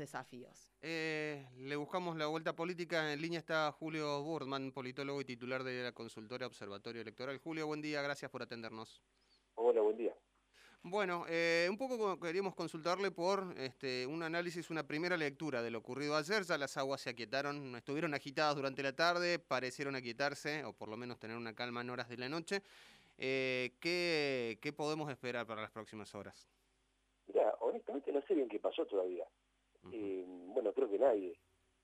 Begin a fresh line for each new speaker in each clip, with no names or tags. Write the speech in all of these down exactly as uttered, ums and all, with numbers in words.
desafíos?
Eh, le buscamos la vuelta política. En línea está Julio Burdman, politólogo y titular de la consultora Observatorio Electoral. Julio, buen día, gracias por atendernos.
Hola, buen día.
Bueno, eh, un poco queríamos consultarle por este, un análisis, una primera lectura de lo ocurrido ayer. Ya las aguas se aquietaron, estuvieron agitadas durante la tarde, parecieron aquietarse, o por lo menos tener una calma en horas de la noche. Eh, ¿qué, qué podemos esperar para las próximas horas?
Mirá, honestamente no sé bien qué pasó todavía.
Uh-huh.
eh, bueno, creo que nadie.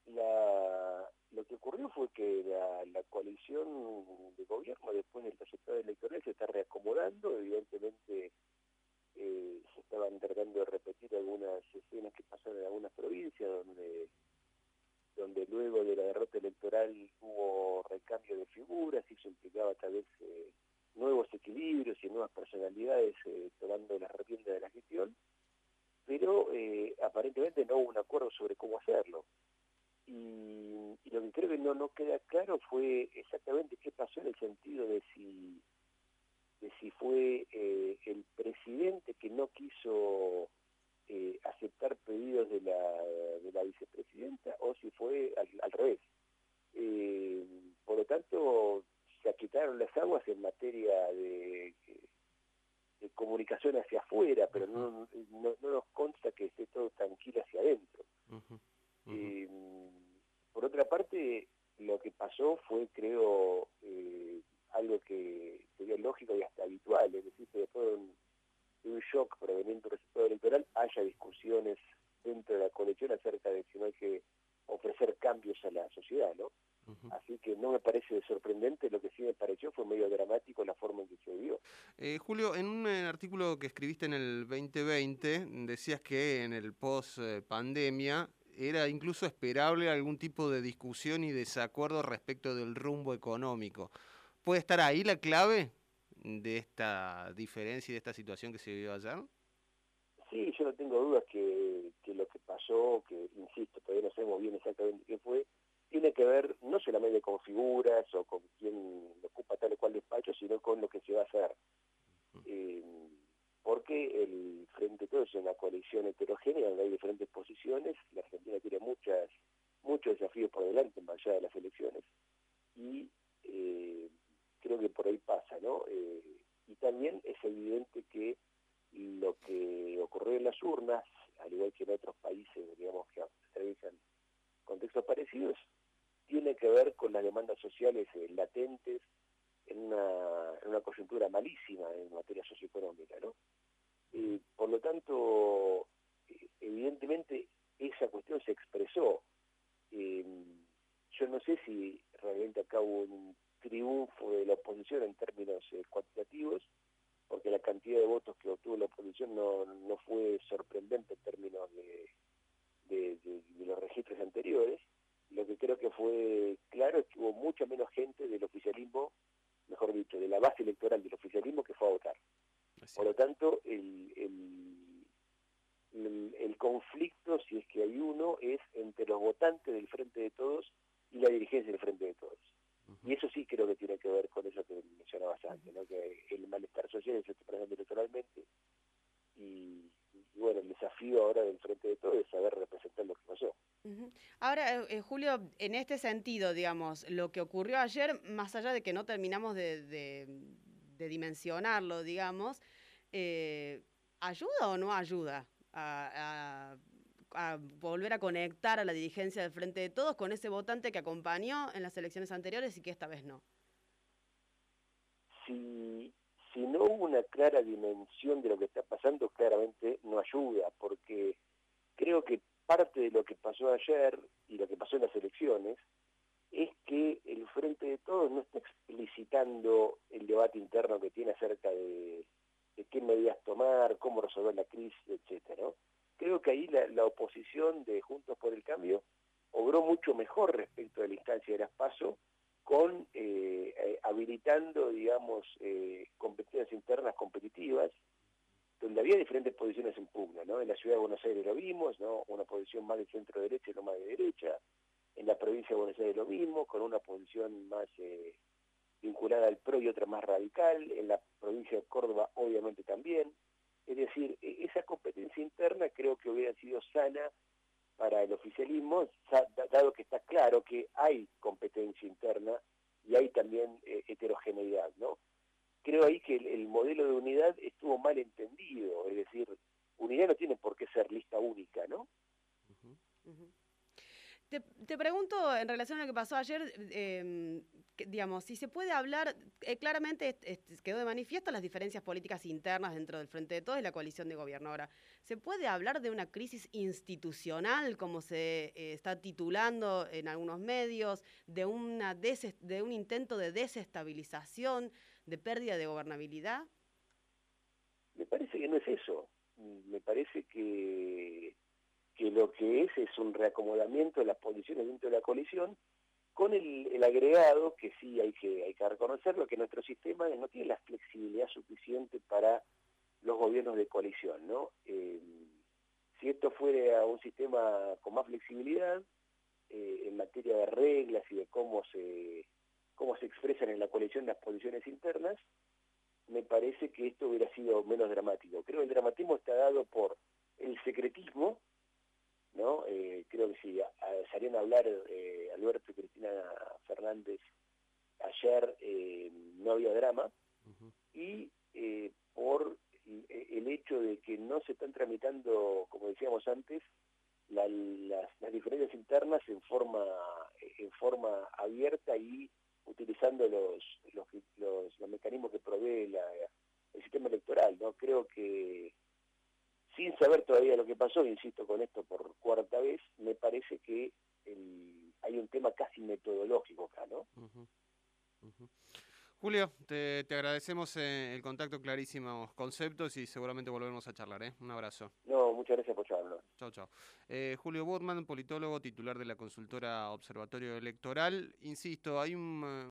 La, lo que ocurrió fue que la, la coalición de gobierno, después del resultado electoral, se está reacomodando. Evidentemente eh, se estaban tratando de repetir algunas escenas que pasaron en algunas provincias, donde donde luego de la derrota electoral hubo recambio de figuras y eso implicaba tal vez eh, nuevos equilibrios y nuevas personalidades eh, tomando las riendas de la gestión, pero eh, aparentemente no hubo un acuerdo sobre cómo hacerlo. Y, y lo que creo que no, no queda claro fue exactamente qué pasó en el sentido de si, de si fue eh, el presidente que no quiso eh, aceptar pedidos de la, de la vicepresidenta o si fue al, al revés. Eh, por lo tanto, se aquietaron las aguas en materia de, de comunicación hacia afuera, pero no, no, no nos consta que esté todo tranquilo hacia adentro.
Uh-huh. Uh-huh.
Eh, por otra parte, lo que pasó fue, creo, eh, algo que sería lógico y hasta habitual, es decir, que después de un, de un shock proveniente del resultado electoral haya discusiones dentro de la coalición acerca de si no hay que ofrecer cambios a la sociedad, ¿no? Uh-huh. Así que no me parece sorprendente, lo que sí me pareció fue medio dramático la forma en que se vivió.
Eh, Julio, en un eh, artículo que escribiste en el veinte veinte, decías que en el post-pandemia era incluso esperable algún tipo de discusión y desacuerdo respecto del rumbo económico. ¿Puede estar ahí la clave de esta diferencia y de esta situación que se vivió ayer?
Sí, yo no tengo dudas que, que lo que pasó, que insisto, todavía no sabemos bien exactamente qué fue, tiene que ver no solamente con figuras o con quién ocupa tal o cual despacho, sino con lo que se va a hacer. Uh-huh. eh, porque el Frente de Todos es una coalición heterogénea donde hay diferentes posiciones. La Argentina tiene muchas muchos desafíos por delante más allá de las elecciones y eh, creo que por ahí pasa, ¿no? Eh, y también es evidente que lo que ocurrió en las urnas, al igual que en otros países, digamos, que atraviesan contextos parecidos, tiene que ver con las demandas sociales eh, latentes en una, en una coyuntura malísima en materia socioeconómica, ¿no? Eh, por lo tanto, eh, evidentemente esa cuestión se expresó. Eh, yo no sé si realmente acá hubo un triunfo de la oposición en términos eh, cuantitativos, porque la cantidad de votos que obtuvo la oposición no, no fue sorprendente en términos de, de, de, de los registros anteriores. Lo que creo que fue claro es que hubo mucha menos gente del oficialismo, mejor dicho, de la base electoral del oficialismo que fue a votar. Por lo tanto, el, el, el, el conflicto, si es que hay uno, es entre los votantes del Frente de Todos y la dirigencia del Frente de Todos. Y eso sí creo que tiene que ver con eso que mencionabas antes, ¿no? Que el malestar social se está presentando electoralmente y, y bueno, el desafío ahora del Frente de Todos es saber representar lo que pasó.
Uh-huh. Ahora, eh, Julio, en este sentido, digamos, lo que ocurrió ayer, más allá de que no terminamos de, de, de dimensionarlo, digamos, eh, ¿ayuda o no ayuda a, a, a volver a conectar a la dirigencia del Frente de Todos con ese votante que acompañó en las elecciones anteriores y que esta vez no?
Si, si no hubo una clara dimensión de lo que está pasando, claramente no ayuda, porque creo que parte de lo que pasó ayer y lo que pasó en las elecciones es que el Frente de Todos no está explicitando el debate interno que tiene acerca de, de qué medidas tomar, cómo resolver la crisis, etcétera, ¿no? Creo que ahí la, la oposición de Juntos por el Cambio obró mucho mejor respecto de la instancia de las PASO, con eh, eh, habilitando, digamos, eh, competencias internas competitivas, donde había diferentes posiciones en pugna, ¿no? En la ciudad de Buenos Aires lo vimos, ¿no? Una posición más de centro-derecha y no más de derecha. En la provincia de Buenos Aires lo mismo, con una posición más eh, vinculada al P R O y otra más radical. En la provincia de Córdoba, obviamente, también. Es decir, esa competencia interna creo que hubiera sido sana para el oficialismo, dado que está claro que hay competencia interna y hay también eh, heterogeneidad, ¿no? Creo ahí que el, el modelo de unidad estuvo mal entendido, es decir, unidad no tiene por qué ser lista única, ¿no?
Uh-huh. Uh-huh. Te, te pregunto, en relación a lo que pasó ayer, eh, que, digamos, si se puede hablar, eh, claramente eh, quedó de manifiesto las diferencias políticas internas dentro del Frente de Todos y la coalición de gobierno. Ahora, ¿se puede hablar de una crisis institucional, como se eh, está titulando en algunos medios, de, una des- de un intento de desestabilización, de pérdida de gobernabilidad?
Me parece que no es eso. Me parece que... que lo que es es un reacomodamiento de las posiciones dentro de la coalición, con el, el agregado, que sí hay que, hay que reconocerlo, que nuestro sistema no tiene la flexibilidad suficiente para los gobiernos de coalición, ¿no? Eh, si esto fuera un sistema con más flexibilidad, eh, en materia de reglas y de cómo se, cómo se expresan en la coalición las posiciones internas, me parece que esto hubiera sido menos dramático. Creo que el dramatismo está dado por el secretismo, ¿no? Eh, creo que si a, a, salían a hablar eh, Alberto y Cristina Fernández ayer, eh, no había drama, uh-huh. y eh, por el, el hecho de que no se están tramitando, como decíamos antes, la, las, las diferencias internas en forma en forma abierta y utilizando los los, los, los mecanismos que provee la, el sistema electoral, ¿no? Creo que sin saber todavía lo que pasó, insisto con esto por cuarta vez, me parece que el, hay un tema casi metodológico acá, ¿no?
Uh-huh. Uh-huh. Julio, te, te agradecemos eh, el contacto, clarísimos conceptos y seguramente volveremos a charlar, ¿eh? Un abrazo.
No, muchas gracias por charlarnos.
Chao, chao. Eh, Julio Burtman, politólogo, titular de la consultora Observatorio Electoral. Insisto, hay un...